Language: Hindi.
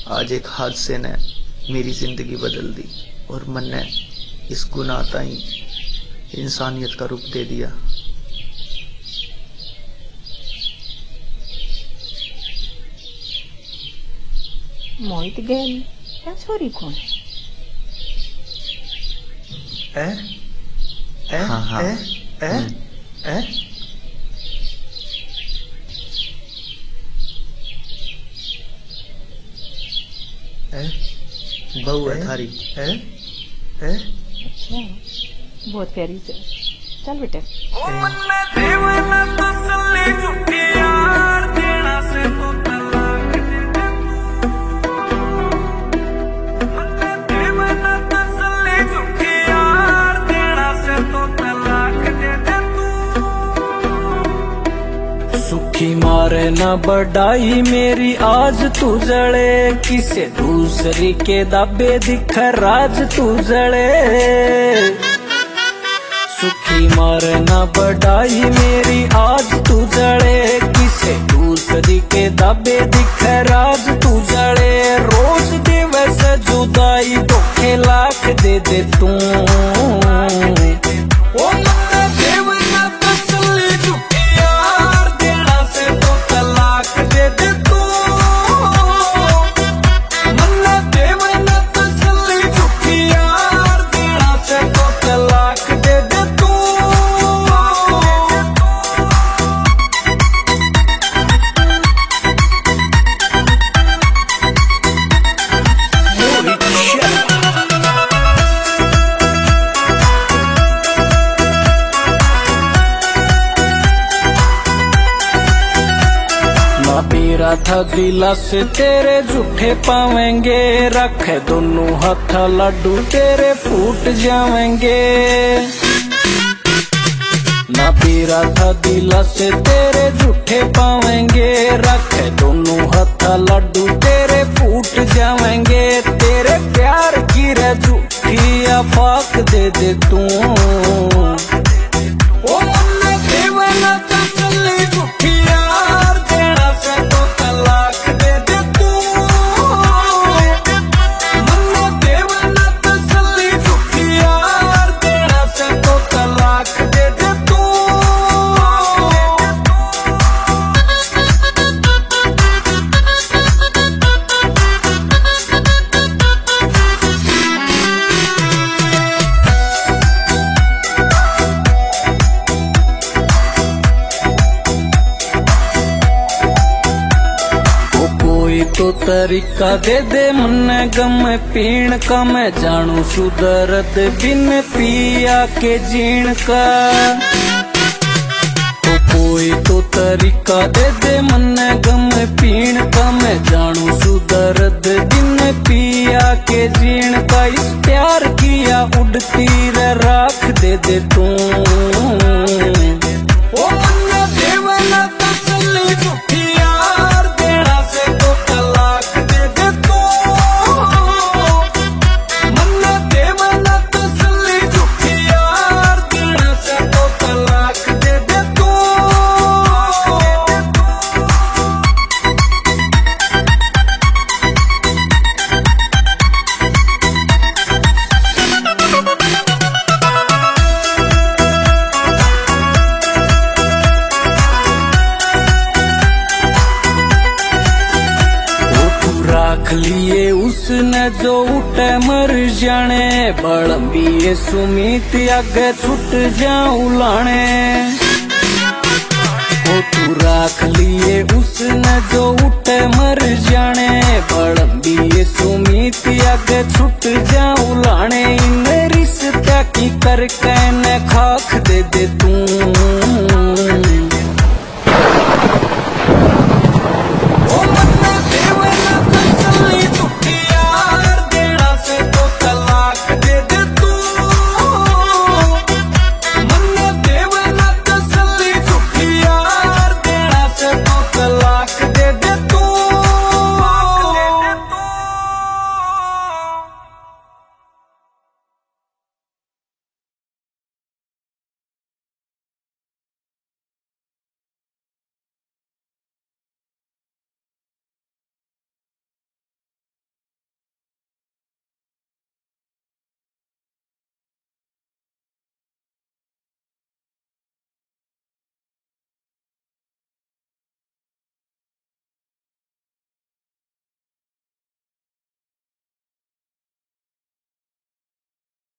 आज एक हादसे ने मेरी जिंदगी बदल दी और मन ने इस गुनाह ताई इंसानियत का रूप दे दिया। मोहित गेल या छोरी कौन है? हाँ हाँ बहू है थारी। अच्छा, बहुत प्यारी से। चल बेटे। सुखी मारे न बढ़ाई मेरी आज तू जड़े, किसे दूसरी के दाबे दिख राज तू जड़े। सुखी मारे न बढ़ाई मेरी आज तू जड़े, किसे दूसरी के दाबे दिख राज तू जड़े। रोज दिवस जुदाई धोखे लाख दे दे तू, मेरा था दिला से तेरे झूठे पावेंगे, रखे दोनों हाथ लड्डू तेरे फूट जावेंगे। ना पीरा था दिला से तेरे झूठे पावेंगे, रखे दोनों हाथ लड्डू तेरे फूट जावेंगे। तेरे प्यार की रे झूठी आफाक दे दे तू, तो तरीका दे दे मन गम पीण का, मैं जानू सुदर्द बिन पिया के जीण का। तो कोई तो तरीका दे दे मन गम पीण का, मैं जानू सुदर्द बिन पिया के जीण का। इस प्यार किया उड़ती रे राख दे दे तू, रख लिए उसने जो उठे मर जाने, बड़म्बी सुमित आगे छुट जाऊं लाने। ओ तू रख लिए उसने जो उठे मर जाने,